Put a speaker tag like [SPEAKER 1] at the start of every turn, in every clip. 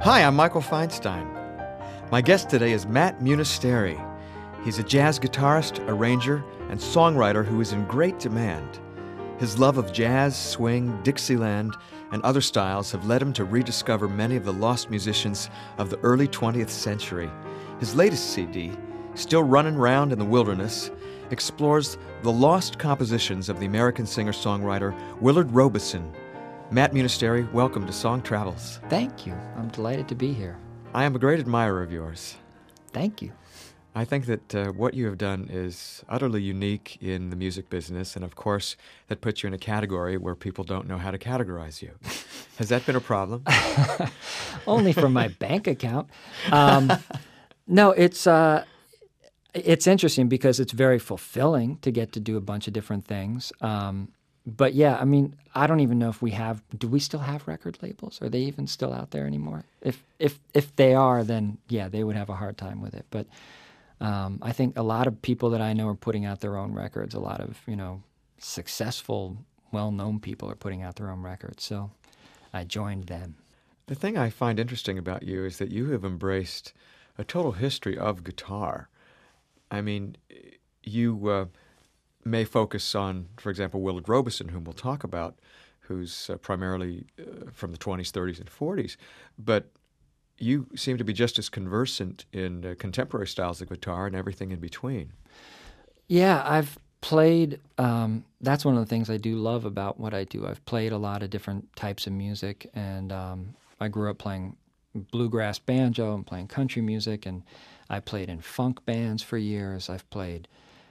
[SPEAKER 1] Hi, I'm Michael Feinstein. My guest today is Matt Munisteri. He's a jazz guitarist, arranger, and songwriter who is in great demand. His love of jazz, swing, Dixieland, and other styles have led him to rediscover many of the lost musicians of the early 20th century. His latest CD, Still Runnin' Round in the Wilderness, explores the lost compositions of the American singer-songwriter Willard Robeson. Matt Munisteri, welcome to Song Travels.
[SPEAKER 2] Thank you. I'm delighted to be here.
[SPEAKER 1] I am a great admirer of yours.
[SPEAKER 2] Thank you.
[SPEAKER 1] I think that what you have done is utterly unique in the music business, and of course, that puts you in a category where people don't know how to categorize you. Has that been a problem?
[SPEAKER 2] Only for my bank account. No, it's interesting because it's very fulfilling to get to do a bunch of different things. But yeah, I mean, I don't even know if do we still have record labels? Are they even still out there anymore? If they are, then yeah, they would have a hard time with it. But I think a lot of people that I know are putting out their own records. A lot of, successful, well-known people are putting out their own records. So I joined them.
[SPEAKER 1] The thing I find interesting about you is that you have embraced a total history of guitar. I mean, you may focus on, for example, Willard Robeson, whom we'll talk about, who's primarily from the 20s, 30s, and 40s. But you seem to be just as conversant in contemporary styles of guitar and everything in between.
[SPEAKER 2] Yeah, I've played, that's one of the things I do love about what I do. I've played a lot of different types of music, and I grew up playing bluegrass banjo and playing country music, and I played in funk bands for years. I've played,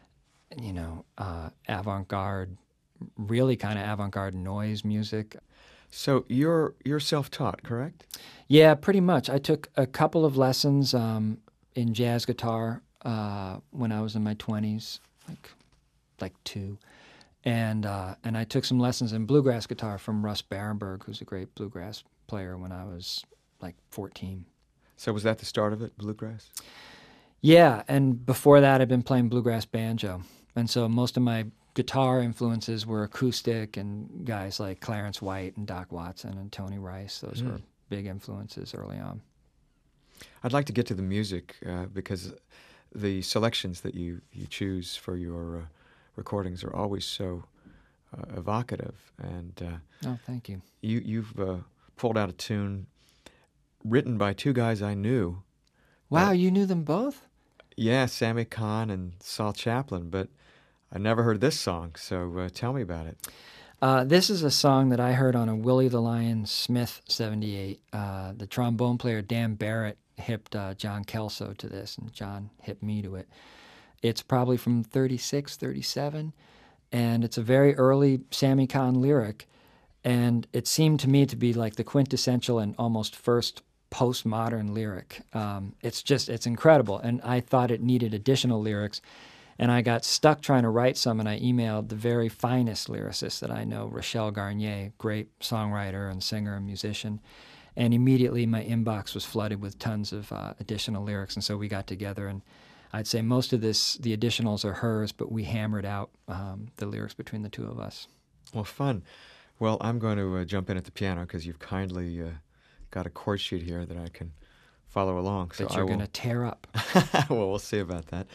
[SPEAKER 2] avant-garde, really kind of avant-garde noise music.
[SPEAKER 1] So you're self-taught, correct?
[SPEAKER 2] Yeah, pretty much. I took a couple of lessons in jazz guitar when I was in my 20s, like two. And I took some lessons in bluegrass guitar from Russ Barenberg, who's a great bluegrass player, when I was like 14.
[SPEAKER 1] So was that the start of it, bluegrass?
[SPEAKER 2] Yeah, and before that I'd been playing bluegrass banjo. And so most of my guitar influences were acoustic, and guys like Clarence White and Doc Watson and Tony Rice. Those were big influences early on.
[SPEAKER 1] I'd like to get to the music because the selections that you choose for your recordings are always so evocative. And
[SPEAKER 2] oh, thank you.
[SPEAKER 1] You've pulled out a tune written by two guys I knew.
[SPEAKER 2] Wow, you knew them both?
[SPEAKER 1] Yeah, Sammy Kahn and Saul Chaplin, but I never heard this song, so tell me about it.
[SPEAKER 2] This is a song that I heard on a Willie the Lion Smith 78. The trombone player Dan Barrett hipped John Kelso to this, and John hipped me to it. It's probably from 36, 37, and it's a very early Sammy Kahn lyric, and it seemed to me to be like the quintessential and almost first postmodern lyric. It's incredible, and I thought it needed additional lyrics. And I got stuck trying to write some, and I emailed the very finest lyricist that I know, Rochelle Garnier, great songwriter and singer and musician. And immediately my inbox was flooded with tons of additional lyrics, and so we got together. And I'd say most of the additionals are hers, but we hammered out the lyrics between the two of us.
[SPEAKER 1] Well, fun. Well, I'm going to jump in at the piano because you've kindly got a chord sheet here that I can follow along.
[SPEAKER 2] That so you're going to tear up.
[SPEAKER 1] Well, we'll see about that.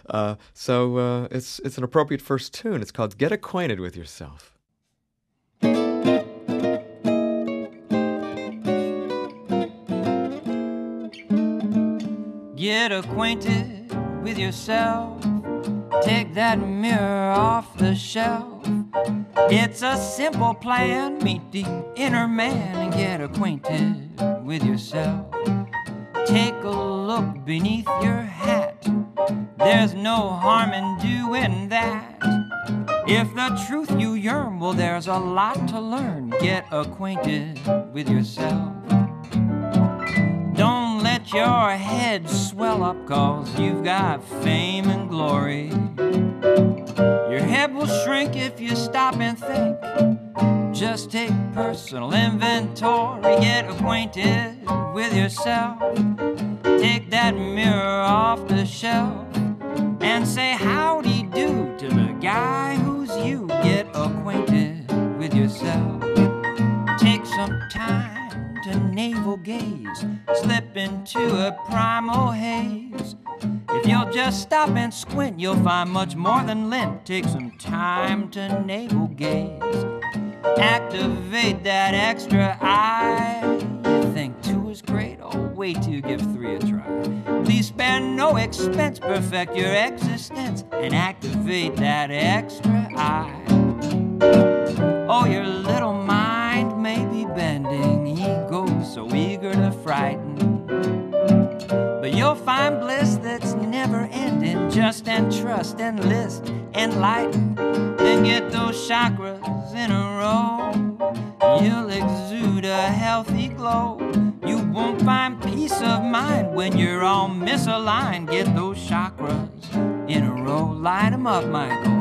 [SPEAKER 1] So it's an appropriate first tune. It's called Get Acquainted with Yourself.
[SPEAKER 3] Get acquainted with yourself. Take that mirror off the shelf. It's a simple plan. Meet the inner man and get acquainted with yourself. Take a look beneath your hat. There's no harm in doing that. If the truth you yearn, well, there's a lot to learn. Get acquainted with yourself. Don't let your head swell up, 'cause you've got fame and glory. Your head will shrink if you stop and think. Just take personal inventory. Get acquainted with yourself. Take that mirror off the shelf and say howdy do to the guy who's you. Get acquainted with yourself. Take some time to navel gaze, slip into a primal haze. If you'll just stop and squint, you'll find much more than lint. Take some time to navel gaze. Activate that extra eye. You think 2 is great? Oh, wait till you give 3 a try. Please spare no expense, perfect your existence, and activate that extra eye. Oh, your little mind may be bending, ego so eager to frighten, but you'll find bliss that's never ending. Just entrust, enlist, enlighten, then get those chakras in a row. You'll exude a healthy glow. You won't find peace of mind when you're all misaligned. Get those chakras in a row. Line them up, Michael.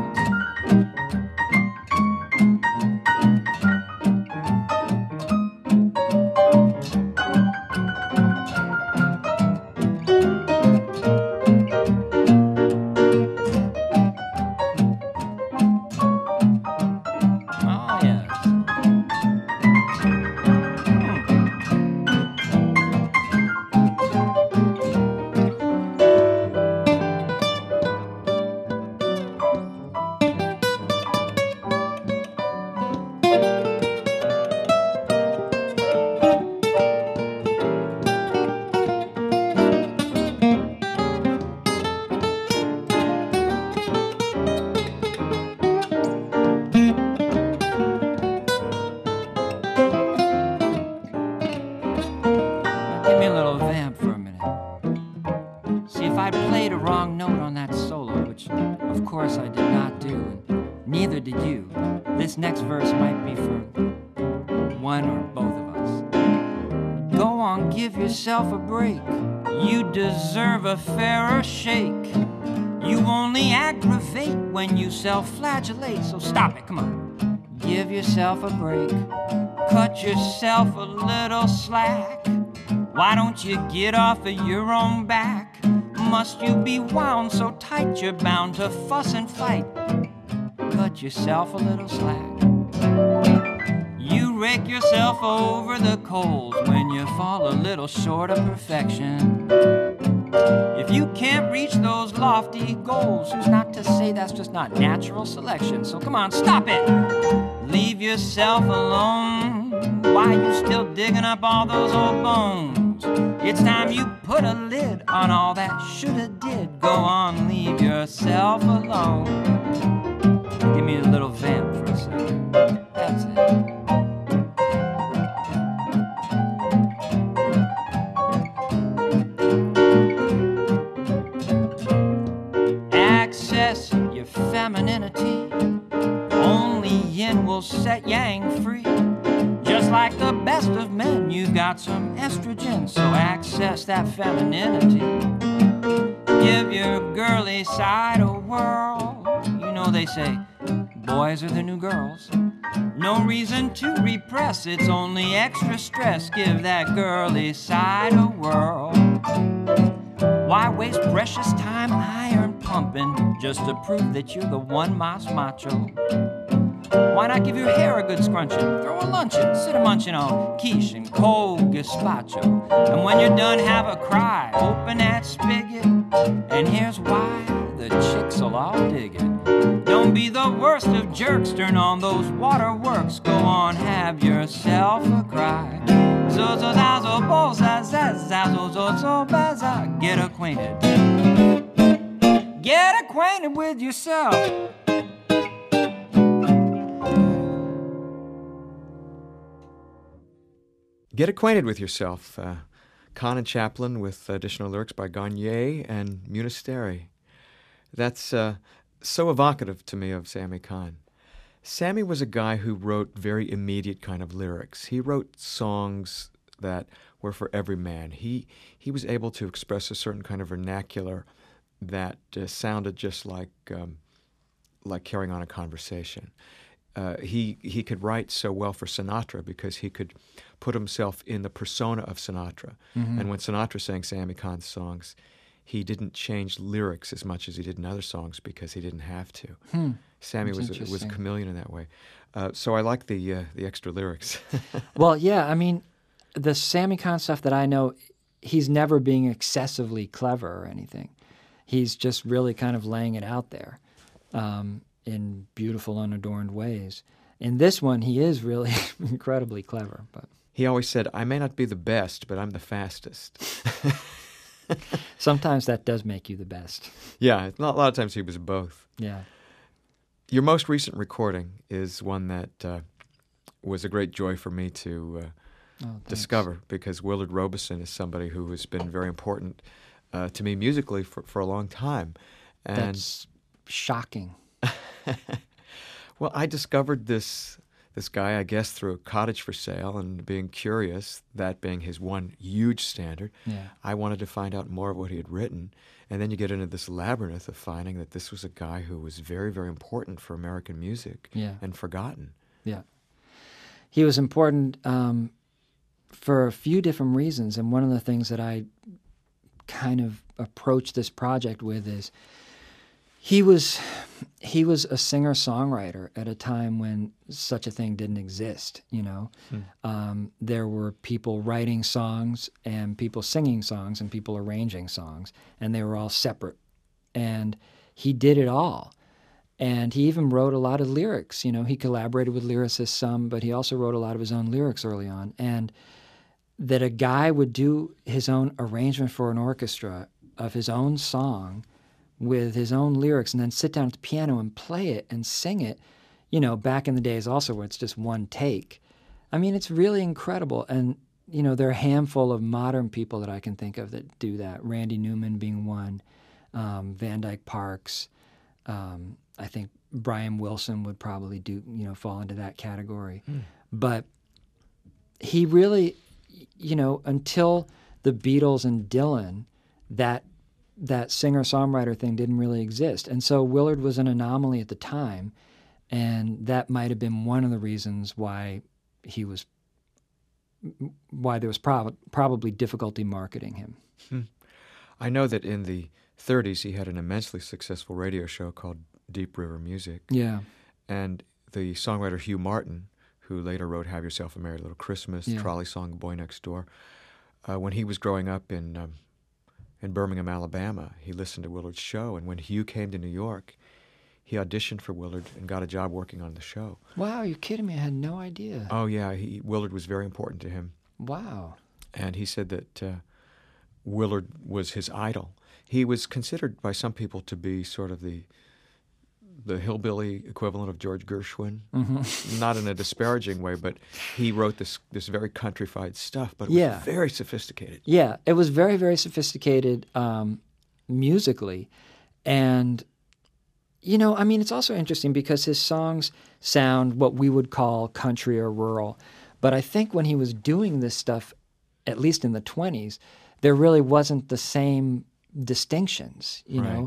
[SPEAKER 3] This next verse might be for one or both of us. Go on, give yourself a break. You deserve a fairer shake. You only aggravate when you self-flagellate, so stop it, come on. Give yourself a break. Cut yourself a little slack. Why don't you get off of your own back? Must you be wound so tight you're bound to fuss and fight? Cut yourself a little slack. You rake yourself over the coals when you fall a little short of perfection. If you can't reach those lofty goals, who's not to say that's just not natural selection? So come on, stop it! Leave yourself alone. Why you still digging up all those old bones? It's time you put a lid on all that shoulda did. Go on, leave yourself alone. Give me a little vamp for a second. That's it. Access your femininity. Only yin will set yang free. Just like the best of men, you've got some estrogen, so access that femininity. Give your girly side a whirl. You know they say boys are the new girls. No reason to repress, it's only extra stress. Give that girly side a whirl. Why waste precious time iron pumping just to prove that you're the one mas macho? Why not give your hair a good scrunching? Throw a luncheon, sit a munching on quiche and cold gazpacho. And when you're done, have a cry, open that spigot. And here's why, the chicks'll all dig it. Don't be the worst of jerks, turn on those waterworks. Go on, have yourself a cry. Get acquainted. Get acquainted with yourself.
[SPEAKER 1] Get Acquainted with Yourself. Kahn and Chaplin with additional lyrics by Garnier and Munisteri. That's so evocative to me of Sammy Kahn. Sammy was a guy who wrote very immediate kind of lyrics. He wrote songs that were for every man. He was able to express a certain kind of vernacular that sounded just like carrying on a conversation. He could write so well for Sinatra because he could put himself in the persona of Sinatra. Mm-hmm. And when Sinatra sang Sammy Kahn's songs, he didn't change lyrics as much as he did in other songs because he didn't have to. Sammy was a chameleon in that way. So I like the extra lyrics.
[SPEAKER 2] Well, yeah, I mean, the Sammy Kahn stuff that I know, he's never being excessively clever or anything. He's just really kind of laying it out there in beautiful, unadorned ways. In this one, he is really incredibly clever. But
[SPEAKER 1] He always said, I may not be the best, but I'm the fastest.
[SPEAKER 2] sometimes that does make you the best.
[SPEAKER 1] Yeah, a lot of times he was both.
[SPEAKER 2] Yeah.
[SPEAKER 1] Your most recent recording is one that was a great joy for me to discover, because Willard Robeson is somebody who has been very important to me musically for a long time. And
[SPEAKER 2] That's shocking.
[SPEAKER 1] well, I discovered this guy, I guess, through A Cottage for Sale, and being curious, that being his one huge standard,
[SPEAKER 2] Yeah.
[SPEAKER 1] I wanted to find out more of what he had written. And then you get into this labyrinth of finding that this was a guy who was very, very important for American music
[SPEAKER 2] Yeah.
[SPEAKER 1] and forgotten.
[SPEAKER 2] Yeah. He was important for a few different reasons. And one of the things that I kind of approached this project with is he was a singer-songwriter at a time when such a thing didn't exist, you know. There were people writing songs and people singing songs and people arranging songs, and they were all separate. And he did it all. And he even wrote a lot of lyrics. You know, he collaborated with lyricists some, but he also wrote a lot of his own lyrics early on. And that a guy would do his own arrangement for an orchestra of his own song with his own lyrics and then sit down at the piano and play it and sing it, you know, back in the days also where it's just one take. I mean, it's really incredible. And, you know, there are a handful of modern people that I can think of that do that, Randy Newman being one, Van Dyke Parks. I think Brian Wilson would probably fall into that category. But he really, you know, until the Beatles and Dylan, that singer-songwriter thing didn't really exist. And so Willard was an anomaly at the time, and that might have been one of the reasons why there was probably difficulty marketing him.
[SPEAKER 1] I know that in the 30s he had an immensely successful radio show called Deep River Music.
[SPEAKER 2] Yeah.
[SPEAKER 1] And the songwriter Hugh Martin, who later wrote Have Yourself a Merry Little Christmas,
[SPEAKER 2] Yeah.
[SPEAKER 1] Trolley Song, Boy Next Door, when he was growing up in Birmingham, Alabama, he listened to Willard's show. And when Hugh came to New York, he auditioned for Willard and got a job working on the show.
[SPEAKER 2] Wow, you're kidding me. I had no idea.
[SPEAKER 1] Oh, yeah. Willard was very important to him.
[SPEAKER 2] Wow.
[SPEAKER 1] And he said that Willard was his idol. He was considered by some people to be sort of the hillbilly equivalent of George Gershwin. Not in a disparaging way, but he wrote this very countrified stuff, but it was very sophisticated.
[SPEAKER 2] Yeah, it was very, very sophisticated musically. And, you know, I mean, it's also interesting because his songs sound what we would call country or rural. But I think when he was doing this stuff, at least in the 20s, there really wasn't the same distinctions, you know.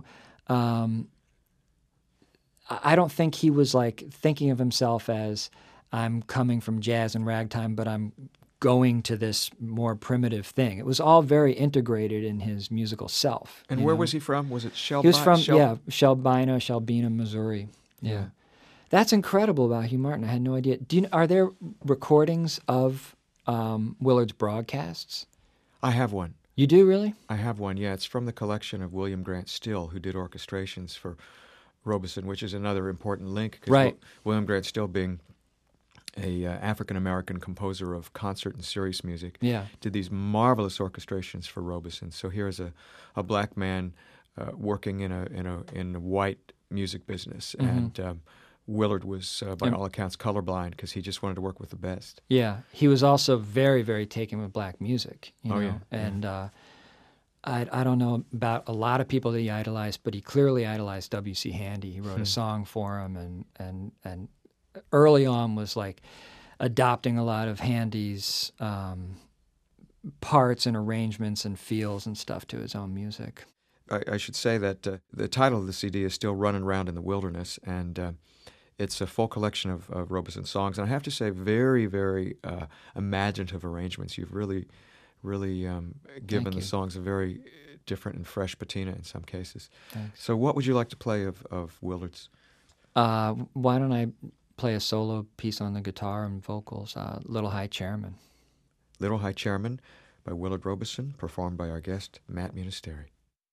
[SPEAKER 2] I don't think he was like thinking of himself as I'm coming from jazz and ragtime, but I'm going to this more primitive thing. It was all very integrated in his musical self.
[SPEAKER 1] And where was he from? Was it Shelbina?
[SPEAKER 2] He was from, Shelbina, Missouri. Yeah. That's incredible about Hugh Martin. I had no idea. Are there recordings of Willard's broadcasts?
[SPEAKER 1] I have one.
[SPEAKER 2] You do, really?
[SPEAKER 1] I have one, yeah. It's from the collection of William Grant Still, who did orchestrations for Robeson, which is another important link.
[SPEAKER 2] Right.
[SPEAKER 1] William Grant Still, being a African-American composer of concert and serious music, did these marvelous orchestrations for Robeson. So here's a black man working in a white music business, and Willard was, by all accounts, colorblind because he just wanted to work with the best.
[SPEAKER 2] Yeah, he was also very, very taken with black music. You know?
[SPEAKER 1] Yeah.
[SPEAKER 2] And I don't know about a lot of people that he idolized, but he clearly idolized W.C. Handy. He wrote a song for him, and early on was like adopting a lot of Handy's parts and arrangements and feels and stuff to his own music.
[SPEAKER 1] I should say that the title of the CD is Still Running Around in the Wilderness, and it's a full collection of Robeson songs. And I have to say, very, very imaginative arrangements. You've really given the songs a very different and fresh patina in some cases.
[SPEAKER 2] Thanks.
[SPEAKER 1] So what would you like to play of Willard's?
[SPEAKER 2] Why don't I play a solo piece on the guitar and vocals, Little High Chairman.
[SPEAKER 1] Little High Chairman by Willard Robeson, performed by our guest, Matt Munisteri.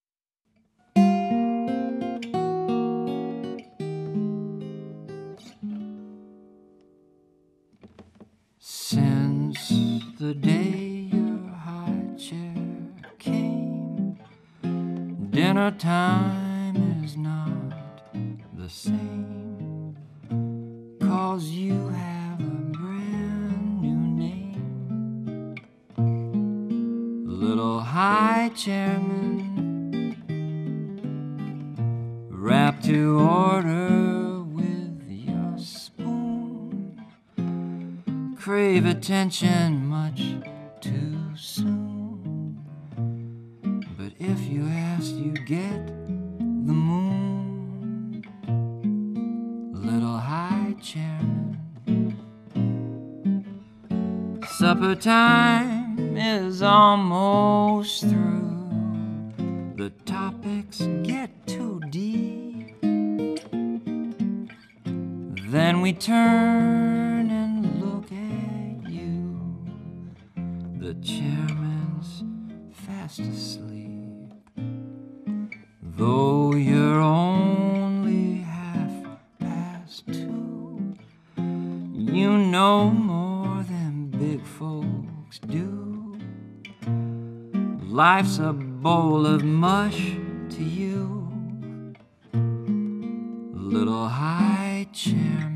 [SPEAKER 3] Since the day your high chair came, dinner time is not the same, 'cause you have a brand new name. Little high chairman, rap to order with your spoon, crave attention much too soon, but if you ask you get the moon. Little high chairman, supper time is almost through, the topics get too deep, then we turn and look at you. The chairman's fast asleep, though you're only half past two. You know more than big folks do. Life's a bowl of mush to you, little high chairman.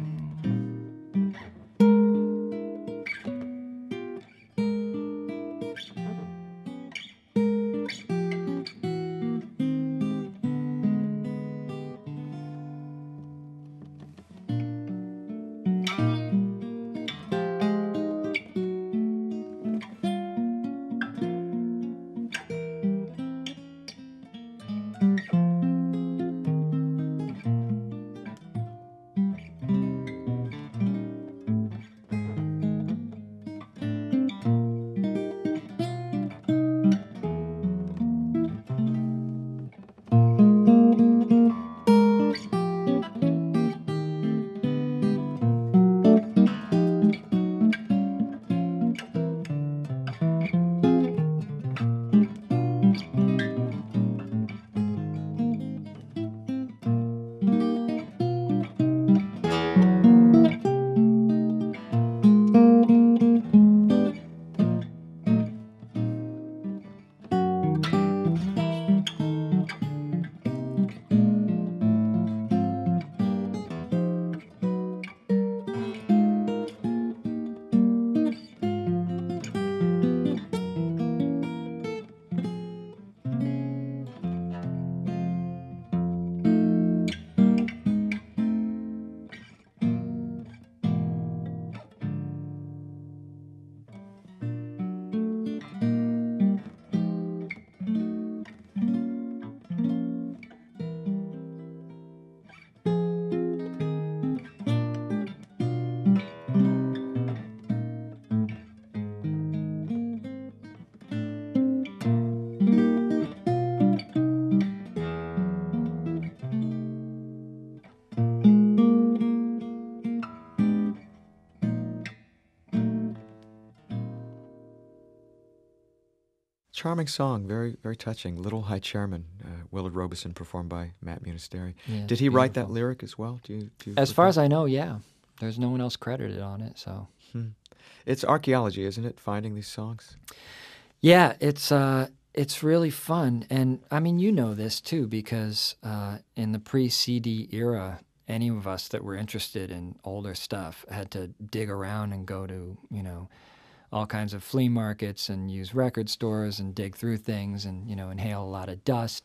[SPEAKER 1] Charming song, very, very touching. Little High Chairman, Willard Robeson, performed by Matt Munisteri.
[SPEAKER 2] Yeah,
[SPEAKER 1] Did he write that
[SPEAKER 2] beautiful.
[SPEAKER 1] lyric as well? Do you
[SPEAKER 2] As far as I know, yeah. There's no one else credited on it, so.
[SPEAKER 1] It's archaeology, isn't it, finding these songs?
[SPEAKER 2] Yeah, it's really fun. And, I mean, you know this, too, because in the pre-CD era, any of us that were interested in older stuff had to dig around and go to, all kinds of flea markets and use record stores and dig through things and, inhale a lot of dust,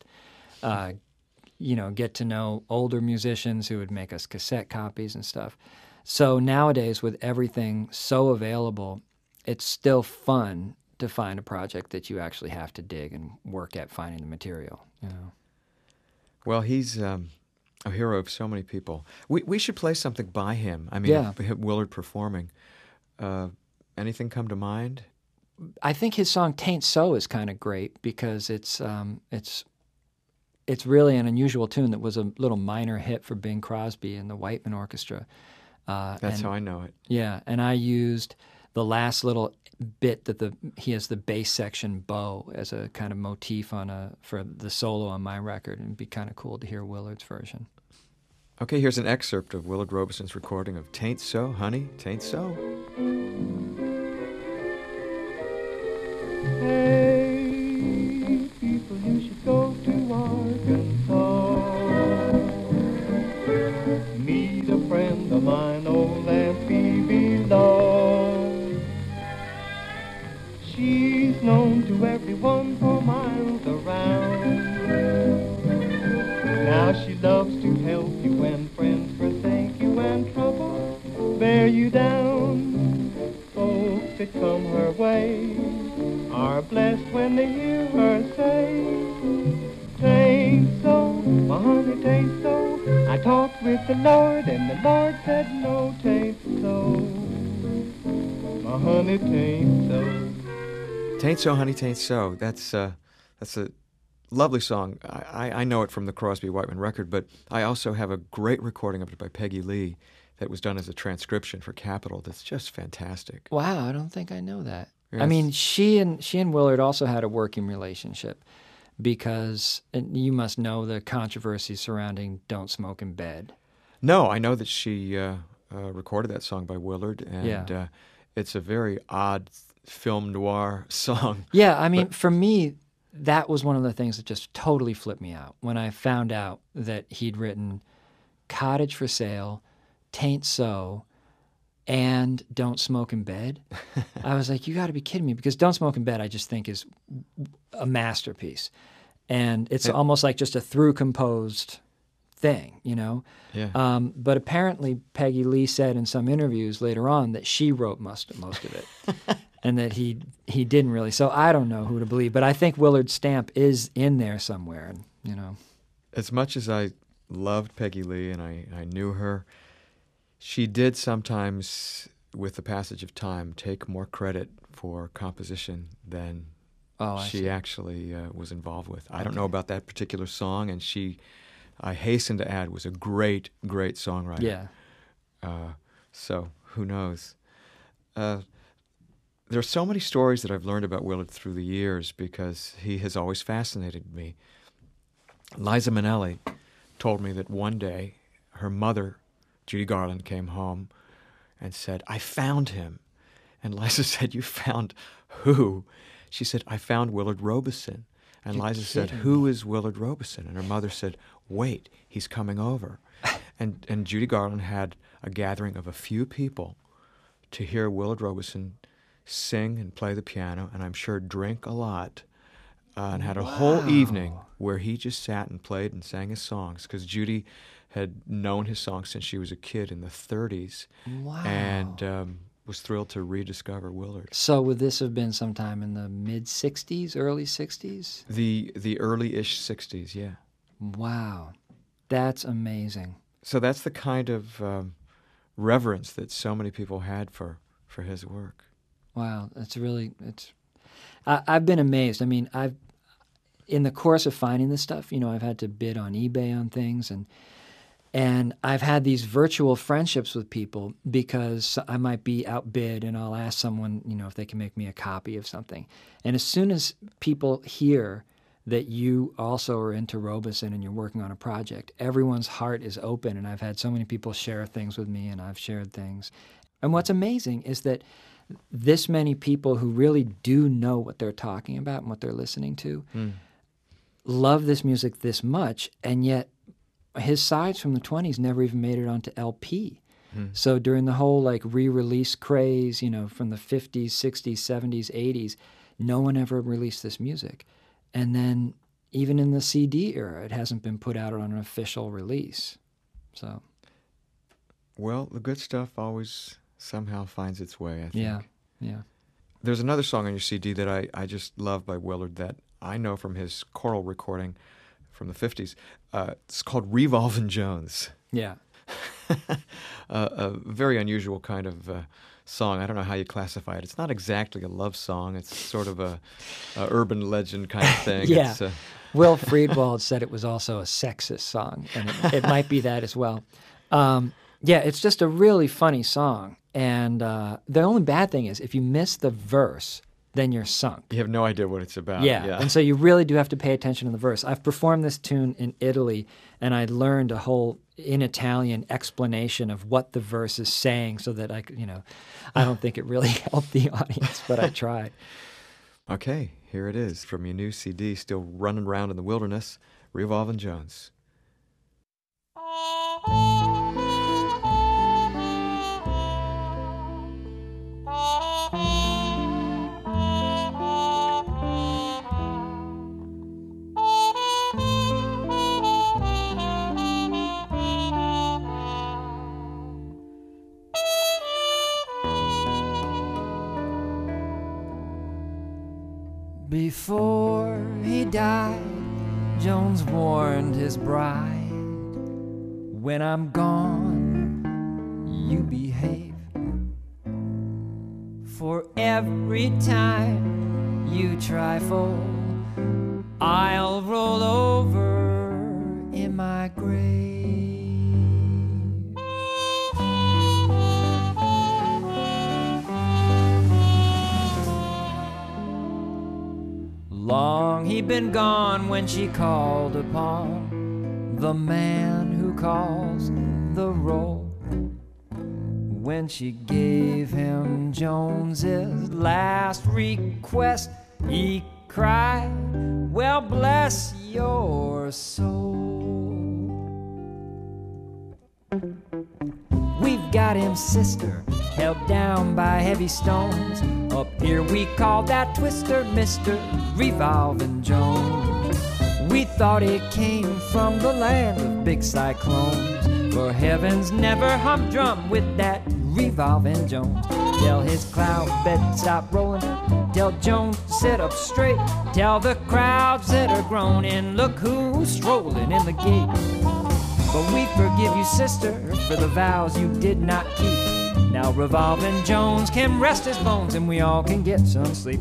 [SPEAKER 2] get to know older musicians who would make us cassette copies and stuff. So nowadays, with everything so available, it's still fun to find a project that you actually have to dig and work at finding the material,
[SPEAKER 1] Well, he's a hero of so many people. We should play something by him. I mean,
[SPEAKER 2] Yeah.
[SPEAKER 1] Willard performing. Anything come to mind?
[SPEAKER 2] I think his song "Tain't So" is kind of great because it's really an unusual tune that was a little minor hit for Bing Crosby and the Whiteman Orchestra.
[SPEAKER 1] That's how I know it.
[SPEAKER 2] Yeah, and I used the last little bit that he has the bass section bow as a kind of motif for the solo on my record, and it'd be kind of cool to hear Willard's version.
[SPEAKER 1] Okay, here's an excerpt of Willard Robeson's recording of "Tain't So, Honey, Tain't So."
[SPEAKER 4] Hey, people, you should go to Arkansas. Meet a friend of mine, old Aunt Phoebe Law. She's known to everyone for miles around. Now she loves to help you when friends forsake you and trouble bear you down. Folks that come her way are blessed when they hear her say, "Tain't so, my honey, tain't so. I talked with the Lord and the Lord said no, tain't so. My honey, tain't so."
[SPEAKER 1] "Tain't So, Honey, Tain't So." That's a lovely song. I know it from the Crosby Whiteman record, but I also have a great recording of it by Peggy Lee that was done as a transcription for Capitol that's just fantastic.
[SPEAKER 2] Wow, I don't think I know that.
[SPEAKER 1] Yes.
[SPEAKER 2] I mean, she and Willard also had a working relationship because, and you must know the controversy surrounding "Don't Smoke in Bed."
[SPEAKER 1] No, I know that she recorded that song by Willard, and it's a very odd film noir song.
[SPEAKER 2] Yeah, I mean, for me, that was one of the things that just totally flipped me out when I found out that he'd written "Cottage for Sale," "Tain't So," and "Don't Smoke in Bed." I was like, you got to be kidding me, because "Don't Smoke in Bed" I just think is a masterpiece. And it's almost like just a through-composed thing, you know?
[SPEAKER 1] Yeah.
[SPEAKER 2] But apparently Peggy Lee said in some interviews later on that she wrote most of it. And that he didn't really. So I don't know who to believe, but I think Willard's stamp is in there somewhere, and, you know.
[SPEAKER 1] As much as I loved Peggy Lee and I knew her, she did sometimes, with the passage of time, take more credit for composition than she actually was involved with. I don't know about that particular song, and she, I hasten to add, was a great, great songwriter.
[SPEAKER 2] Yeah.
[SPEAKER 1] So who knows? There are so many stories that I've learned about Willard through the years because he has always fascinated me. Liza Minnelli told me that one day her mother, Judy Garland, came home and said, "I found him." And Liza said, "You found who?" She said, "I found Willard Robeson." And Liza said, "Who is Willard Robeson?" And her mother said, "Wait, he's coming over." And Judy Garland had a gathering of a few people to hear Willard Robeson sing and play the piano, and I'm sure drink a lot, and had a whole evening where he just sat and played and sang his songs, because Judy had known his songs since she was a kid in the 30s.
[SPEAKER 2] Wow.
[SPEAKER 1] And was thrilled to rediscover Willard.
[SPEAKER 2] So would this have been sometime in the mid-'60s, early 60s?
[SPEAKER 1] The early-ish 60s, yeah.
[SPEAKER 2] Wow. That's amazing.
[SPEAKER 1] So that's the kind of reverence that so many people had for his work.
[SPEAKER 2] Wow, I've been amazed. I mean, in the course of finding this stuff, you know, I've had to bid on eBay on things, and I've had these virtual friendships with people because I might be outbid and I'll ask someone, you know, if they can make me a copy of something. And as soon as people hear that you also are into Robeson and you're working on a project, everyone's heart is open, and I've had so many people share things with me, and I've shared things. And what's amazing is that this many people who really do know what they're talking about and what they're listening to love this music this much, and yet his sides from the 20s never even made it onto LP. So during the whole like re-release craze, you know, from the 50s, 60s, 70s, 80s, no one ever released this music. And then even in the CD era, it hasn't been put out on an official release. So,
[SPEAKER 1] well, the good stuff always somehow finds its way, I think.
[SPEAKER 2] Yeah.
[SPEAKER 1] There's another song on your CD that I just love by Willard that I know from his choral recording from the 50s. It's called Revolvin' Jones.
[SPEAKER 2] Yeah.
[SPEAKER 1] A very unusual kind of song. I don't know how you classify it. It's not exactly a love song. It's sort of a urban legend kind of thing.
[SPEAKER 2] Yeah.
[SPEAKER 1] It's,
[SPEAKER 2] Will Friedwald said it was also a sexist song, and it might be that as well. Yeah, it's just a really funny song. And the only bad thing is if you miss the verse, then you're sunk.
[SPEAKER 1] You have no idea what it's about.
[SPEAKER 2] Yeah. And so you really do have to pay attention to the verse. I've performed this tune in Italy, and I learned a whole, in Italian, explanation of what the verse is saying so that I don't think it really helped the audience, but I tried.
[SPEAKER 1] Okay, here it is from your new CD, Still Running Around in the Wilderness, Revolvin' Jones.
[SPEAKER 3] Before he died, Jones warned his bride, when I'm gone, you behave. For every time you trifle, I'll roll over in my grave. Long he'd been gone when she called upon the man who calls the roll. When she gave him Jones's last request, he cried, well, bless your soul. We've got him, sister, held down by heavy stones. Up here we call that twister Mr. Revolvin' Jones. We thought he came from the land of big cyclones, for heavens never humdrum with that Revolvin' Jones. Tell his cloud bed stop rolling, tell Jones to sit up straight, tell the crowds that are groaning, look who's strolling in the gate. But we forgive you, sister, for the vows you did not keep. Now Revolvin' Jones can rest his bones and we all can get some sleep.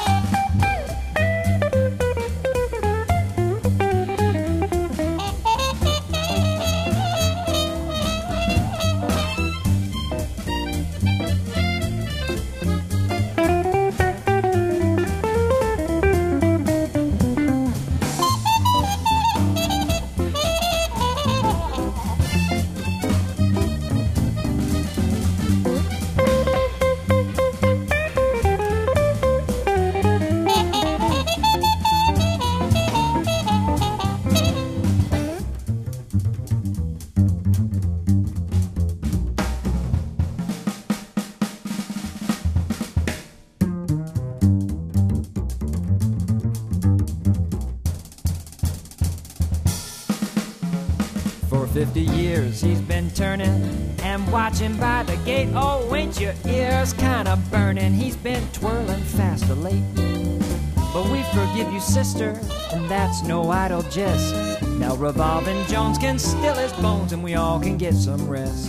[SPEAKER 3] For 50 years he's been turning and watching by the gate. Oh, ain't your ears kinda burning? He's been twirling fast of late. But we forgive you, sister, and that's no idle jest. Now Revolvin' Jones can still his bones and we all can get some rest.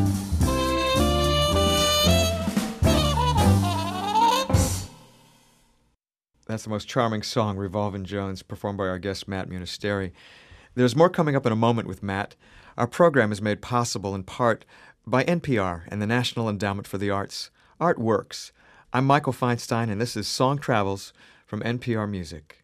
[SPEAKER 1] That's the most charming song, Revolvin' Jones, performed by our guest Matt Munisteri. There's more coming up in a moment with Matt. Our program is made possible in part by NPR and the National Endowment for the Arts. Art Works. I'm Michael Feinstein, and this is Song Travels from NPR Music.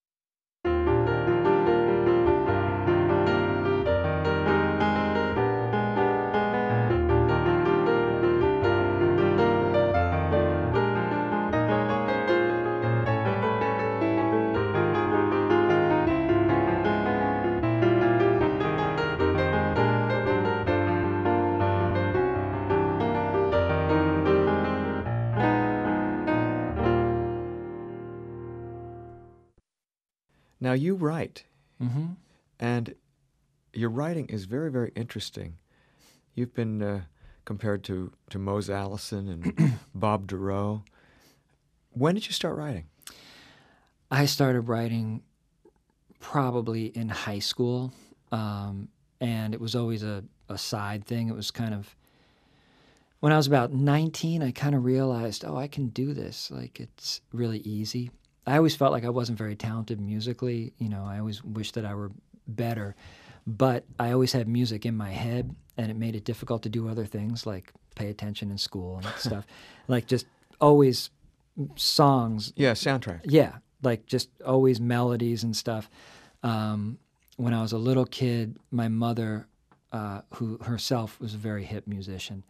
[SPEAKER 1] Now, you write, and your writing is very, very interesting. You've been compared to Mose Allison and Bob Dorough. When did you start writing?
[SPEAKER 2] I started writing probably in high school, and it was always a side thing. It was kind of, when I was about 19, I kind of realized, oh, I can do this. Like, it's really easy. I always felt like I wasn't very talented musically. You know, I always wished that I were better. but I always had music in my head, and it made it difficult to do other things like pay attention in school and stuff. Like just always songs.
[SPEAKER 1] Yeah, soundtrack.
[SPEAKER 2] Yeah, like just always melodies and stuff. When I was a little kid, my mother, who herself was a very hip musician,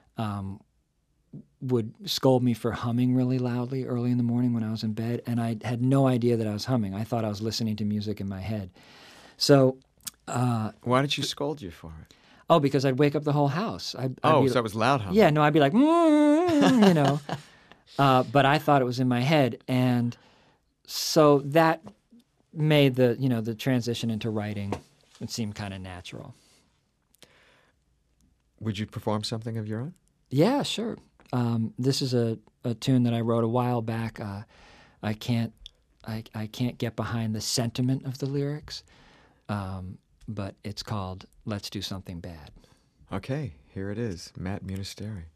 [SPEAKER 2] would scold me for humming really loudly early in the morning when I was in bed, and I had no idea that I was humming. I thought I was listening to music in my head. So,
[SPEAKER 1] why did she scold you for it?
[SPEAKER 2] oh, because I'd wake up the whole house. I'd
[SPEAKER 1] Oh,
[SPEAKER 2] be,
[SPEAKER 1] so it was loud humming.
[SPEAKER 2] yeah, no, I'd be like, you know, but I thought it was in my head, and so that made the transition into writing. It seemed kind of natural.
[SPEAKER 1] Would you perform something of your own?
[SPEAKER 2] Yeah, sure. This is a tune that I wrote a while back. I can't get behind the sentiment of the lyrics, but it's called "Let's Do Something Bad."
[SPEAKER 1] Okay, here it is, Matt Munisteri.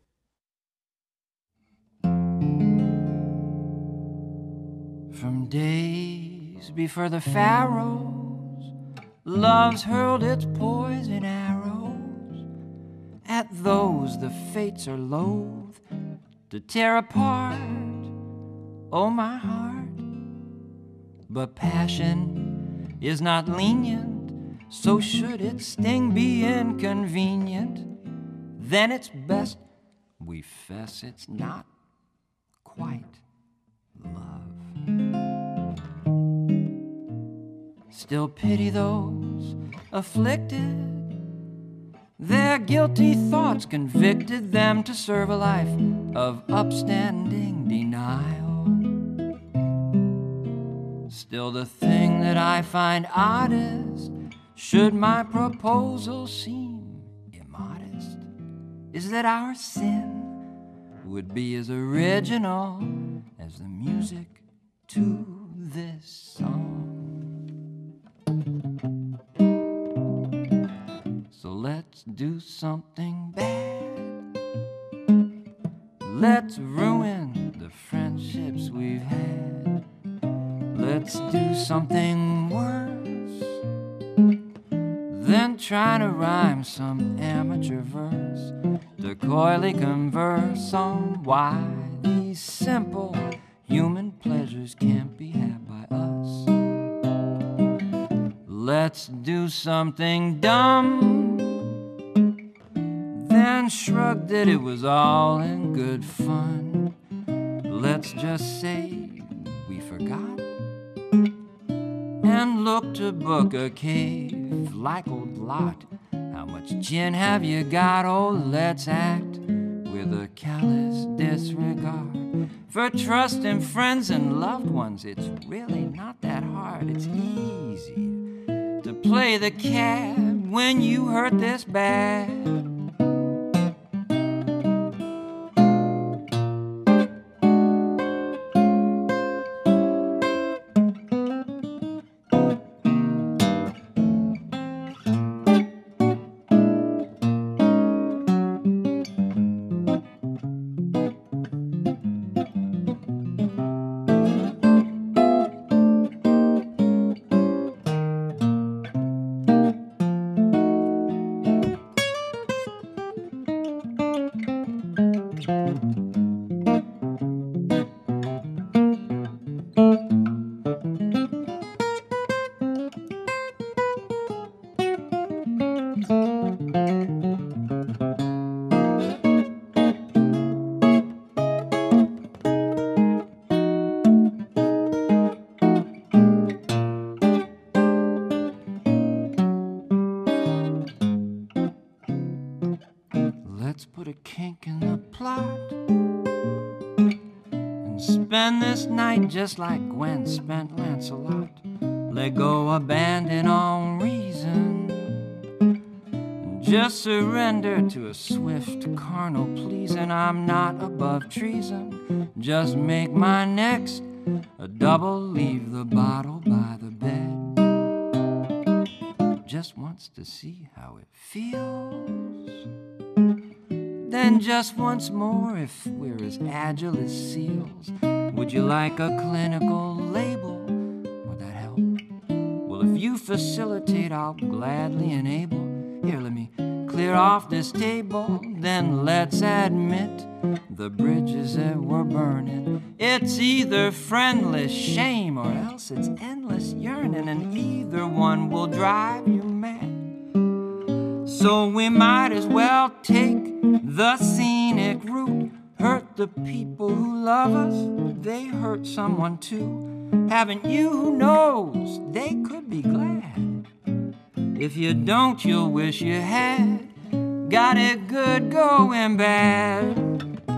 [SPEAKER 3] From days before the pharaohs, love's hurled its poison arrows at those the fates are loath to tear apart, oh my heart. But passion is not lenient, so should its sting be inconvenient, then it's best we fess it's not quite love. Still pity those afflicted, their guilty thoughts convicted them to serve a life of upstanding denial. Still the thing that I find oddest, should my proposal seem immodest, is that our sin would be as original as the music to this song. So let's do something bad. Let's ruin the friendships we've had. Let's do something worse than trying to rhyme some amateur verse to coyly converse on why these simple human pleasures can't be had by us. Let's do something dumb, then shrug that it was all in good fun. Let's just say we forgot and look to book a cave like old Lot. How much gin have you got? Oh, let's act with a callous disregard for trust in friends and loved ones. It's really not that hard. It's easy to play the cab when you hurt this bad. Let's put a kink in the plot and spend this night just like Gwen spent Lancelot. Let go, abandon all reason, just surrender to a swift carnal pleasing. I'm not above treason, just make my next a double, leave the bottle by the bed. Just wants to see how it feels, then just once more if we're as agile as seals. Would you like a clinical label? Would that help? Well, Well, if you facilitate, I'll gladly enable. Here, let me clear off this table, then let's admit the bridges that we're burning. It's either friendless shame or else it's endless yearning, and either one will drive you mad. So we might as well take the scenic route. Hurt the people who love us, they hurt someone too. Haven't you, who knows, they could be glad. If you don't, you'll wish you had. Got it good going bad.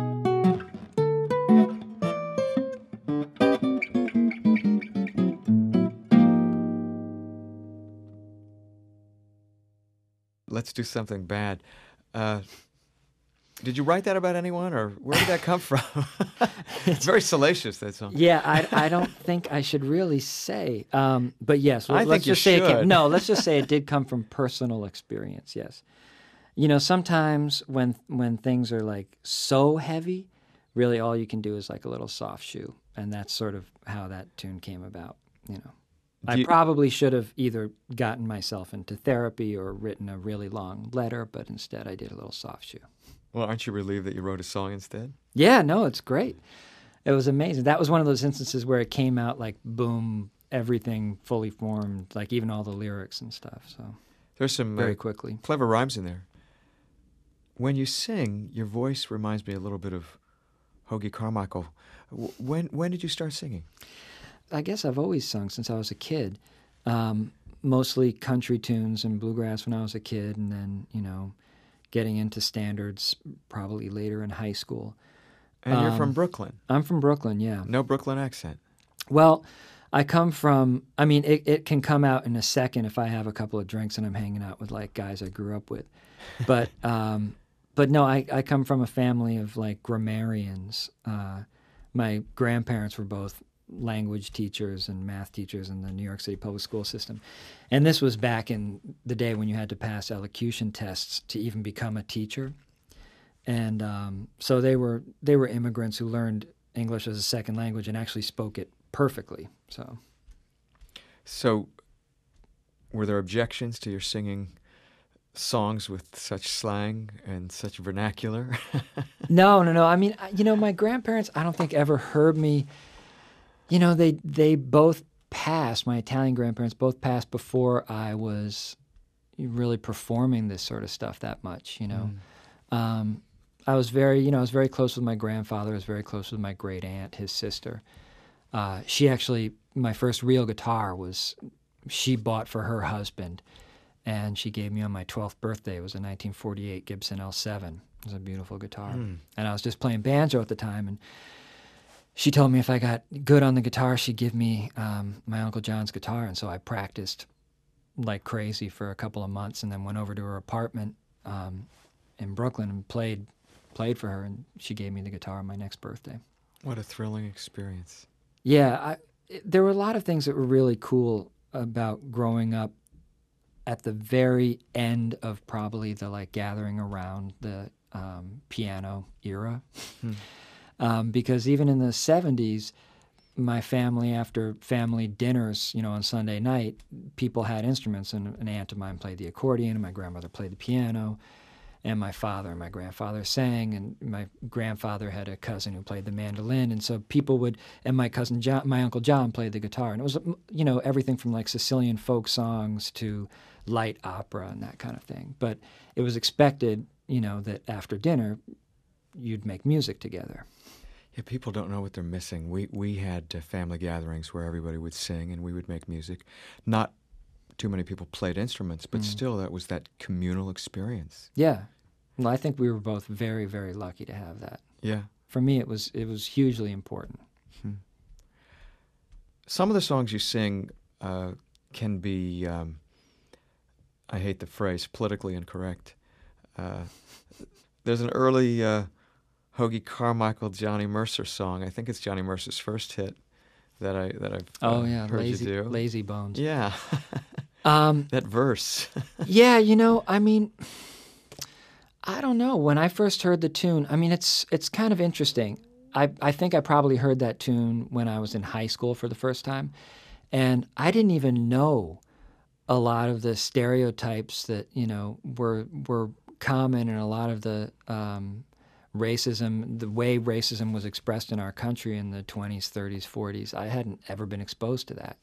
[SPEAKER 1] Let's do something bad. Did you write that about anyone, or where did that come from? It's very salacious, that song.
[SPEAKER 2] Yeah, I don't think I should really say. But yes,
[SPEAKER 1] I
[SPEAKER 2] let's
[SPEAKER 1] think you
[SPEAKER 2] just say
[SPEAKER 1] should.
[SPEAKER 2] No, let's just say it did come from personal experience, yes. You know, sometimes when things are like so heavy, really all you can do is like a little soft shoe. And that's sort of how that tune came about, you know. I probably should have either gotten myself into therapy or written a really long letter, but instead I did a little soft shoe.
[SPEAKER 1] Well, aren't you relieved that you wrote a song instead?
[SPEAKER 2] Yeah, no, it's great. It was amazing. That was one of those instances where it came out like boom, everything fully formed, like even all the lyrics and stuff. So
[SPEAKER 1] There's some
[SPEAKER 2] very quickly.
[SPEAKER 1] clever rhymes in there. When you sing, your voice reminds me a little bit of Hoagy Carmichael. When did you start singing?
[SPEAKER 2] I guess I've always sung since I was a kid. Mostly country tunes and bluegrass when I was a kid, and then, you know, getting into standards probably later in high school.
[SPEAKER 1] And you're from Brooklyn.
[SPEAKER 2] I'm from Brooklyn, yeah.
[SPEAKER 1] No Brooklyn accent.
[SPEAKER 2] Well, I come from, I mean, it can come out in a second if I have a couple of drinks and I'm hanging out with, like, guys I grew up with. But no, I come from a family of, like, grammarians. My grandparents were both language teachers and math teachers in the New York City public school system. And this was back in the day when you had to pass elocution tests to even become a teacher. And so they were immigrants who learned English as a second language and actually spoke it perfectly.
[SPEAKER 1] So were there objections to your singing songs with such slang and such vernacular?
[SPEAKER 2] No. I mean, you know, my grandparents, I don't think ever heard me. You know, they both passed, my Italian grandparents both passed before I was really performing this sort of stuff that much, you know. I was very close with my grandfather. I was very close with my great aunt, his sister. She actually, my first real guitar she bought for her husband, and she gave me on my 12th birthday. It was a 1948 Gibson L7. It was a beautiful guitar. And I was just playing banjo at the time, and she told me if I got good on the guitar, she'd give me my Uncle John's guitar. And so I practiced like crazy for a couple of months and then went over to her apartment in Brooklyn and played for her, and she gave me the guitar on my next birthday.
[SPEAKER 1] What a thrilling experience.
[SPEAKER 2] Yeah, there were a lot of things that were really cool about growing up at the very end of probably the like gathering around the piano era. Because even in the 70s, my family, after family dinners, you know, on Sunday night, people had instruments, and an aunt of mine played the accordion, and my grandmother played the piano, and my father and my grandfather sang, and my grandfather had a cousin who played the mandolin, and so people would, and my cousin John, my Uncle John played the guitar, and it was, you know, everything from like Sicilian folk songs to light opera and that kind of thing. But it was expected, you know, that after dinner, you'd make music together.
[SPEAKER 1] Yeah, people don't know what they're missing. We had family gatherings where everybody would sing and we would make music. Not too many people played instruments, but still that was that communal experience.
[SPEAKER 2] Yeah. Well, I think we were both very, very lucky to have that.
[SPEAKER 1] Yeah.
[SPEAKER 2] For me, it was hugely important.
[SPEAKER 1] Some of the songs you sing can be, I hate the phrase, politically incorrect. There's an early Hoagy Carmichael, Johnny Mercer song. I think it's Johnny Mercer's first hit that I've heard you do.
[SPEAKER 2] Lazy Bones.
[SPEAKER 1] Yeah. That verse.
[SPEAKER 2] Yeah, you know, I mean, I don't know. When I first heard the tune, I mean, it's kind of interesting. I think I probably heard that tune when I was in high school for the first time, and I didn't even know a lot of the stereotypes that, you know, were common in a lot of the racism, the way racism was expressed in our country in the 20s, 30s, 40s. I hadn't ever been exposed to that.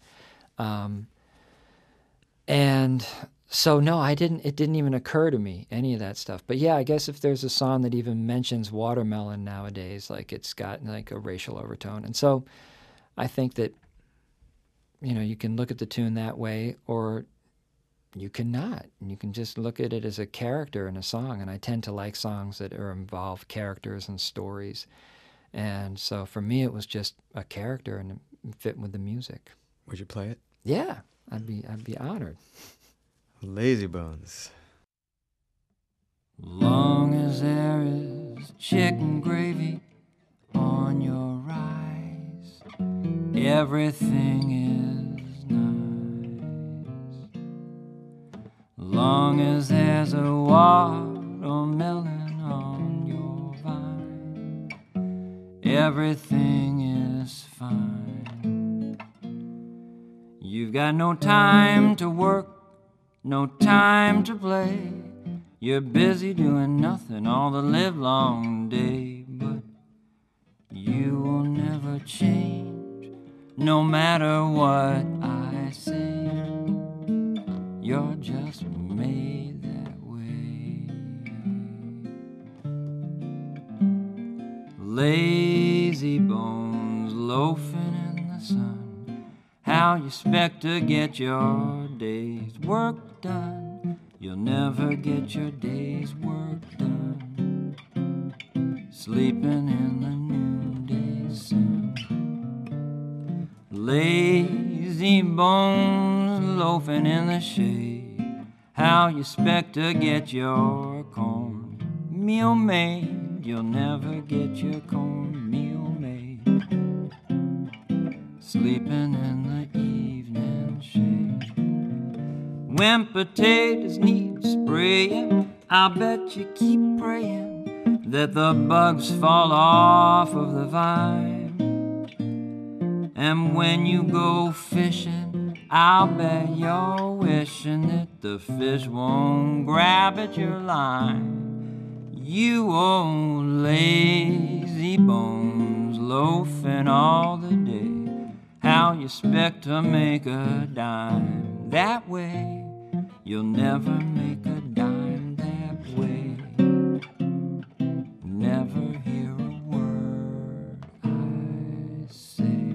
[SPEAKER 2] And so, no, it didn't even occur to me, any of that stuff. But yeah, I guess if there's a song that even mentions watermelon nowadays, like it's got like a racial overtone. And so I think that, you know, you can look at the tune that way, or you cannot. You can just look at it as a character in a song. And I tend to like songs that involve characters and stories. And so for me, it was just a character and it fit with the music.
[SPEAKER 1] Would you play it?
[SPEAKER 2] Yeah, I'd be honored.
[SPEAKER 1] Lazy Bones.
[SPEAKER 3] Long as there is chicken gravy on your rice, everything is nice. Long as there's a watermelon on your vine, everything is fine. You've got no time to work, no time to play. You're busy doing nothing all the livelong day. But you will never change, no matter what I say. You're just made that way. Lazy bones loafing in the sun, how you expect to get your day's work done? You'll never get your day's work done. Sleeping in the noonday sun. Lazy bones loafing in the shade, how you expect to get your cornmeal made? You'll never get your cornmeal made. Sleeping in the evening shade. When potatoes need spraying, I'll bet you keep praying that the bugs fall off of the vine. And when you go fishing, I'll bet you're wishing that the fish won't grab at your line. You old lazy bones loafing all the day, how you expect to make a dime that way? You'll never make a dime that way. Never hear a word I say.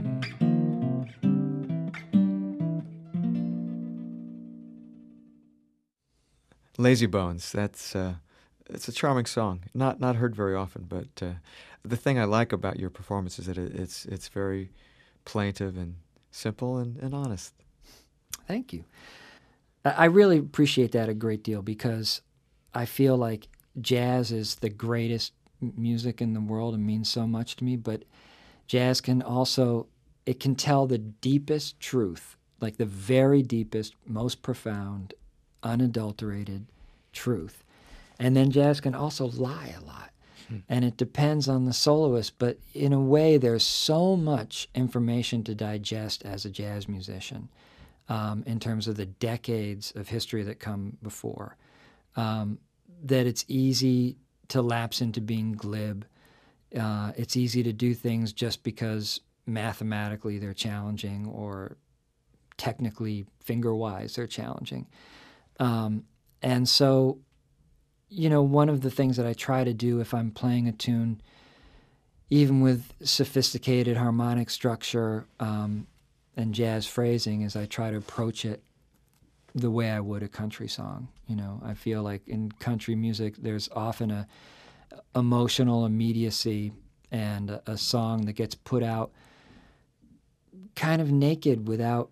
[SPEAKER 1] Lazy Bones. That's it's a charming song. Not heard very often, but the thing I like about your performance is that it's very plaintive and simple and honest.
[SPEAKER 2] Thank you. I really appreciate that a great deal, because I feel like jazz is the greatest music in the world and means so much to me, but jazz can also, it can tell the deepest truth, like the very deepest, most profound, unadulterated truth. And then jazz can also lie a lot. And it depends on the soloist, but in a way there's so much information to digest as a jazz musician, in terms of the decades of history that come before, that it's easy to lapse into being glib. It's easy to do things just because mathematically they're challenging or technically, finger-wise, they're challenging. And so, you know, one of the things that I try to do if I'm playing a tune, even with sophisticated harmonic structure and jazz phrasing, is I try to approach it the way I would a country song. You know, I feel like in country music there's often a emotional immediacy and a song that gets put out kind of naked without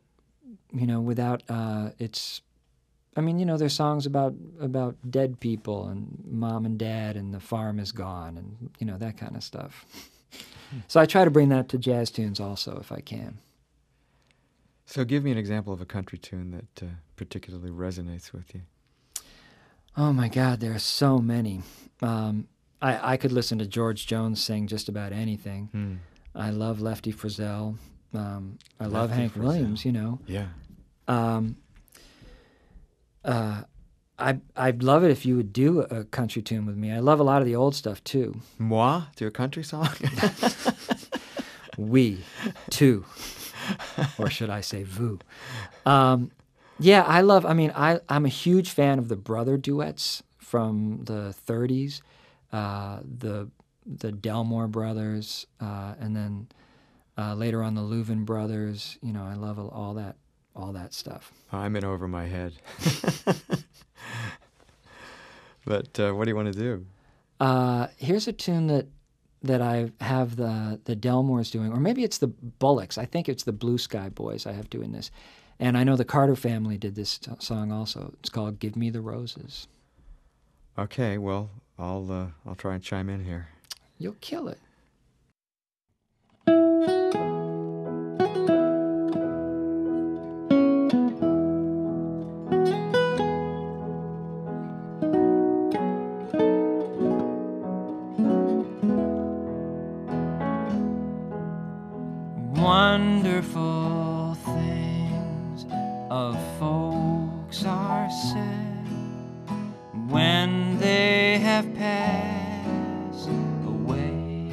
[SPEAKER 2] it's, I mean, you know, there's songs about dead people and mom and dad and the farm is gone and, you know, that kind of stuff. So I try to bring that to jazz tunes also if I can.
[SPEAKER 1] So give me an example of a country tune that particularly resonates with you.
[SPEAKER 2] Oh my God, there are so many. I could listen to George Jones sing just about anything. I love Lefty Frizzell. I love Hank Williams, you know.
[SPEAKER 1] Yeah.
[SPEAKER 2] I'd love it if you would do a country tune with me. I love a lot of the old stuff too.
[SPEAKER 1] Moi? Do a country song?
[SPEAKER 2] We, too. Or should I say vous? Yeah, I'm a huge fan of the brother duets from the 30s, the Delmore brothers, and then later on the Louvin brothers. You know, I love all that stuff.
[SPEAKER 1] I'm in over my head. But what do you want to do?
[SPEAKER 2] Here's a tune that I have the Delmores doing, or maybe it's the Bullocks. I think it's the Blue Sky Boys I have doing this. And I know the Carter family did this song also. It's called Give Me the Roses.
[SPEAKER 1] Okay, well, I'll try and chime in here.
[SPEAKER 2] You'll kill it.
[SPEAKER 3] Wonderful things of folks are said when they have passed away.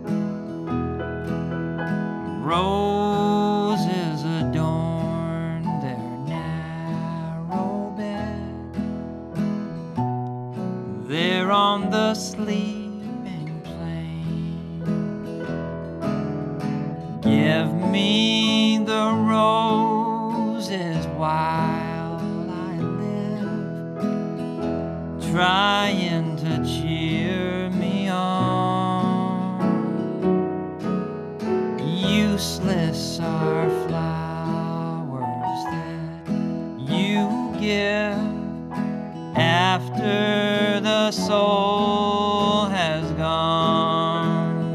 [SPEAKER 3] Roses adorn their narrow bed. They're on the sleeping plain. Give me the roses while I live, trying to cheer me on. Useless are flowers that you give after the soul has gone.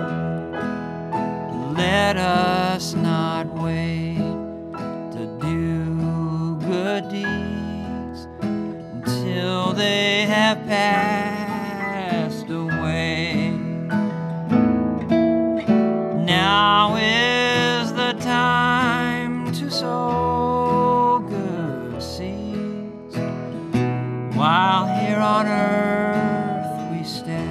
[SPEAKER 3] Let us not wait to do good deeds until they have passed away. Now is the time to sow good seeds while here on earth we stay.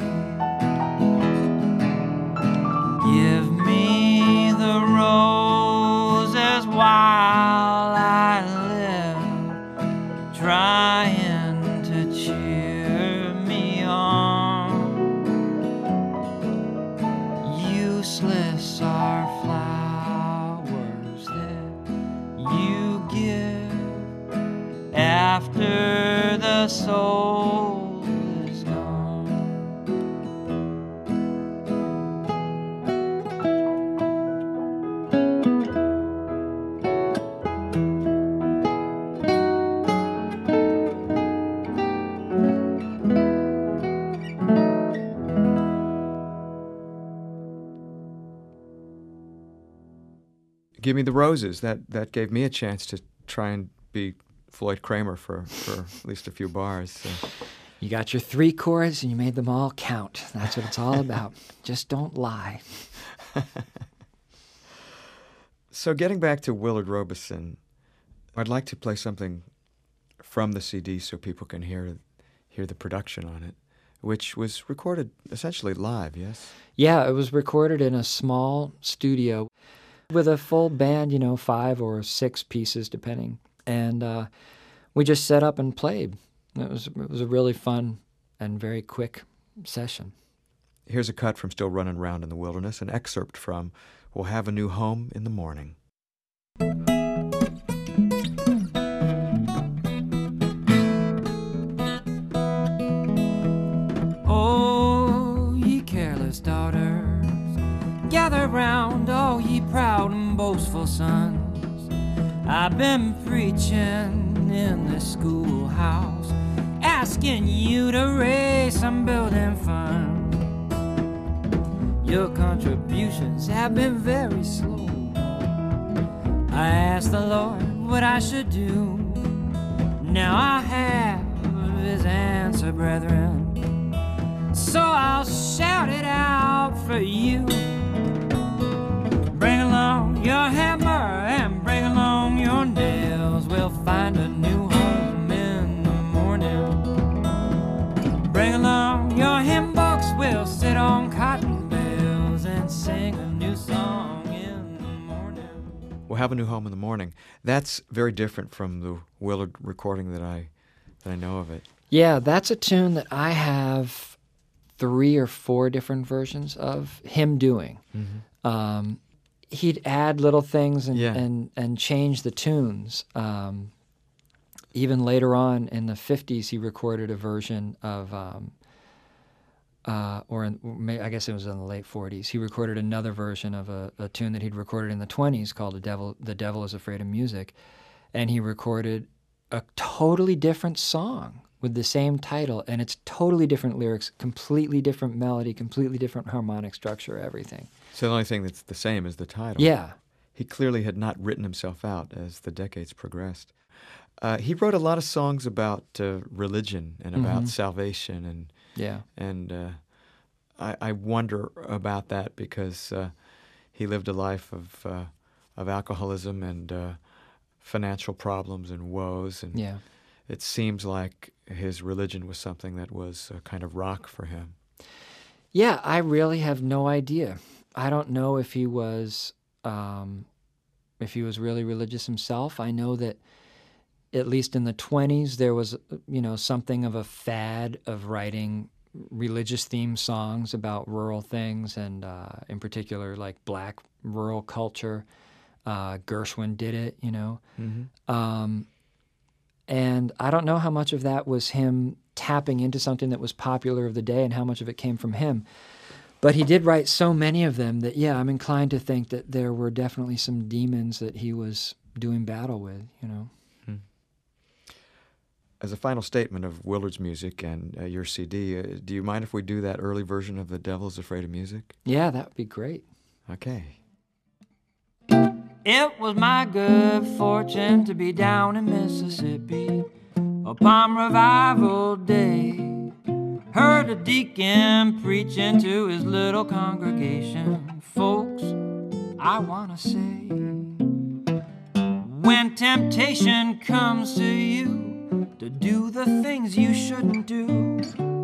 [SPEAKER 3] Give me the roses while I live, trying to cheer me on. Useless are flowers that you give after the soul is gone.
[SPEAKER 1] Give Me the Roses. That gave me a chance to try and be Floyd Kramer for at least a few bars. So.
[SPEAKER 2] You got your 3 chords and you made them all count. That's what it's all about. Just don't lie.
[SPEAKER 1] So getting back to Willard Robeson, I'd like to play something from the CD so people can hear the production on it, which was recorded essentially live, yes?
[SPEAKER 2] Yeah, it was recorded in a small studio with a full band, 5 or 6 pieces depending. And we just set up and played. It was a really fun and very quick session.
[SPEAKER 1] Here's a cut from Still Running Round in the Wilderness, an excerpt from We'll Have a New Home in the Morning.
[SPEAKER 3] Oh, ye careless daughters, gather round, oh, ye proud and boastful sons. I've been preaching in the schoolhouse, asking you to raise some building funds. Your contributions have been very slow. I asked the Lord what I should do. Now I have his answer, brethren. So I'll shout it out for you. Bring along your hammer and bring along your nails. We'll find a new home in
[SPEAKER 1] Have a New Home in the Morning. That's very different from the Willard recording that I know of it.
[SPEAKER 2] Yeah, that's a tune that I have 3 or 4 different versions of him doing.
[SPEAKER 1] Mm-hmm.
[SPEAKER 2] He'd add little things
[SPEAKER 1] Yeah.
[SPEAKER 2] and change the tunes. Even later on in the 50s, he recorded a version of, I guess it was in the late 40s, he recorded another version of a tune that he'd recorded in the 20s called The Devil is Afraid of Music. And he recorded a totally different song with the same title, and it's totally different lyrics, completely different melody, completely different harmonic structure, everything.
[SPEAKER 1] So the only thing that's the same is the title.
[SPEAKER 2] Yeah.
[SPEAKER 1] He clearly had not written himself out as the decades progressed. He wrote a lot of songs about religion and about salvation, and I wonder about that because he lived a life of alcoholism and financial problems and woes, and it seems like his religion was something that was a kind of rock for him.
[SPEAKER 2] Yeah, I really have no idea. I don't know if he was really religious himself. I know that at least in the 20s there was, something of a fad of writing religious themed songs about rural things, and in particular like black rural culture. Gershwin did it,
[SPEAKER 1] Mm-hmm.
[SPEAKER 2] And I don't know how much of that was him tapping into something that was popular of the day and how much of it came from him. But he did write so many of them that, I'm inclined to think that there were definitely some demons that he was doing battle with,
[SPEAKER 1] As a final statement of Willard's music and your CD, do you mind if we do that early version of The Devil's Afraid of Music?
[SPEAKER 2] Yeah, that would be great.
[SPEAKER 1] Okay.
[SPEAKER 3] It was my good fortune to be down in Mississippi upon revival day. Heard a deacon preaching to his little congregation. Folks, I want to say, when temptation comes to you to do the things you shouldn't do,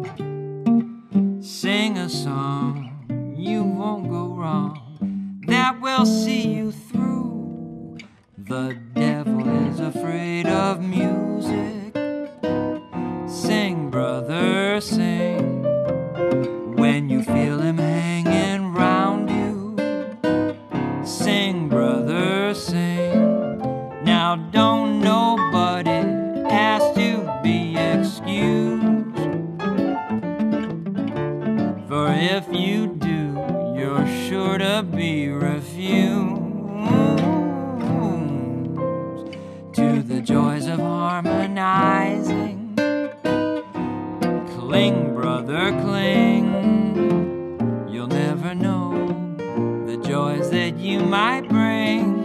[SPEAKER 3] sing a song, you won't go wrong, that will see you through. The devil is afraid of music. Sing, brother, sing, when you feel him hanging round you. Sing, brother, sing, now don't nobody ask to be excused, for if you do, you're sure to be refused. To the joys of harmonizing, cling, brother, cling. You'll never know the joys that you might bring.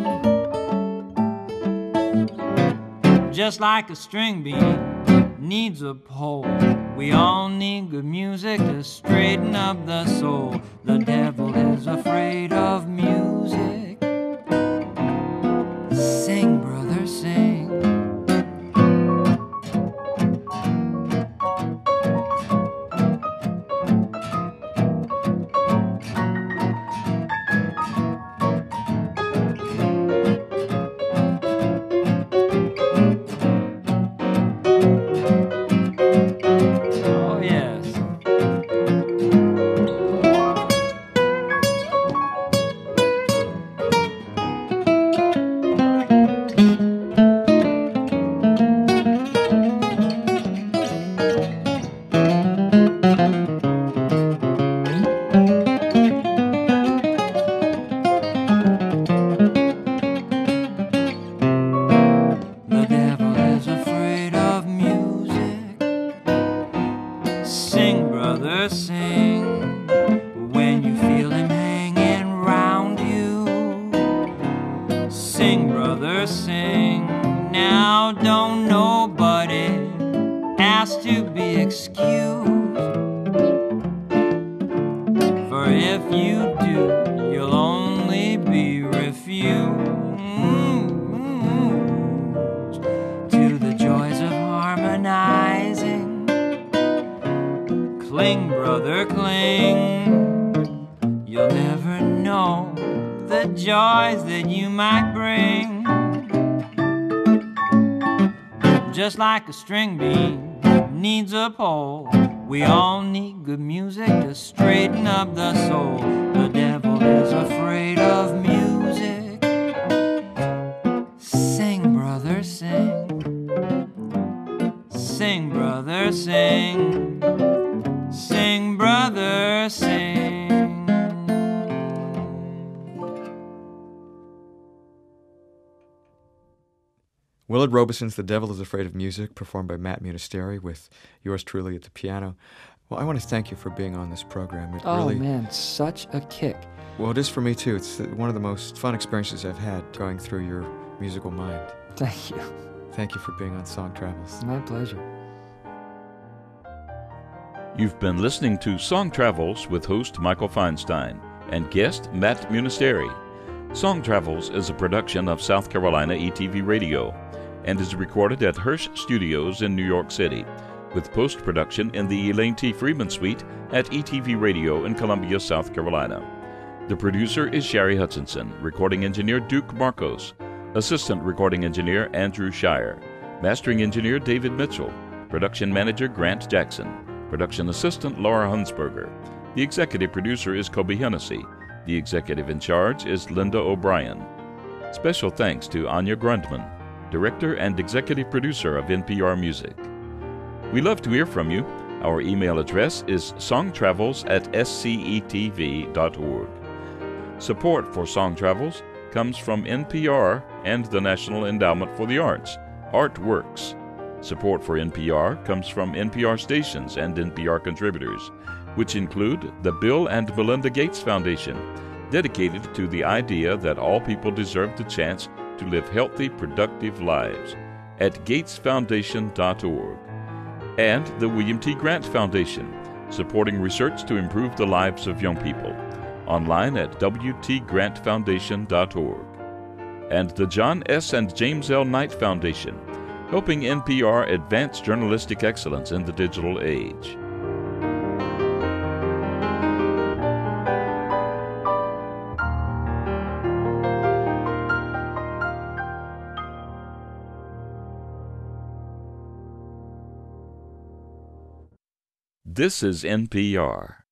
[SPEAKER 3] Just like a string bean needs a pole, we all need good music to straighten up the soul. The devil is afraid of music. Sing, brother, sing. Cling, brother, cling. You'll never know the the joys that you might bring. Just like a string bean needs a pole, we all need good music to straighten up the soul. The devil is afraid of music. Sing, brother, sing. Sing, brother, sing. Sing, brother, sing.
[SPEAKER 1] Willard Robeson's The Devil is Afraid of Music, performed by Matt Munisteri with yours truly at the piano. Well, I want to thank you for being on this program.
[SPEAKER 2] Man, such a kick.
[SPEAKER 1] Well, it is for me too. It's one of the most fun experiences I've had going through your musical mind.
[SPEAKER 2] Thank you.
[SPEAKER 1] Thank you for being on Song Travels.
[SPEAKER 2] My pleasure.
[SPEAKER 5] You've been listening to Song Travels with host Michael Feinstein and guest Matt Munisteri. Song Travels is a production of South Carolina ETV Radio and is recorded at Hirsch Studios in New York City, with post-production in the Elaine T. Freeman Suite at ETV Radio in Columbia, South Carolina. The producer is Sherry Hutchinson, recording engineer Duke Marcos, assistant recording engineer Andrew Shire, mastering engineer David Mitchell, production manager Grant Jackson, production assistant Laura Hunsberger. The executive producer is Kobe Hennessy. The executive in charge is Linda O'Brien. Special thanks to Anya Grundman, director and executive producer of NPR Music. We love to hear from you. Our email address is songtravels@scetv.org. Support for Song Travels comes from NPR and the National Endowment for the Arts, Artworks. Support for NPR comes from NPR stations and NPR contributors, which include the Bill and Melinda Gates Foundation, dedicated to the idea that all people deserve the chance to live healthy, productive lives, at gatesfoundation.org. And the William T. Grant Foundation, supporting research to improve the lives of young people, online at wtgrantfoundation.org. And the John S. and James L. Knight Foundation, helping NPR advance journalistic excellence in the digital age. This is NPR.